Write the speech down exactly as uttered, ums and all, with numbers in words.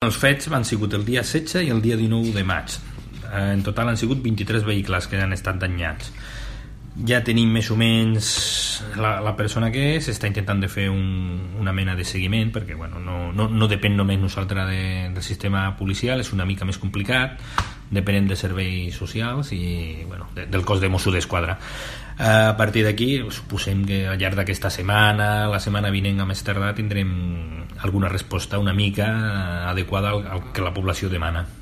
Els fets han sigut el dia setze i el dia dinou de maig. En total han sigut vint-i-tres vehicles que han estat danyats. Ja tenim més o menys la, la persona que és, està intentant de fer un, una mena de seguiment, perquè bueno, no, no, no depèn només nosaltres de, del sistema policial, és una mica més complicat, depenent de serveis socials i bueno, de, del cos de Mossos d'Esquadra. A partir d'aquí, suposem que al llarg d'aquesta setmana, la setmana vinent a més tardar, tindrem alguna resposta una mica adequada al, al que la població demana.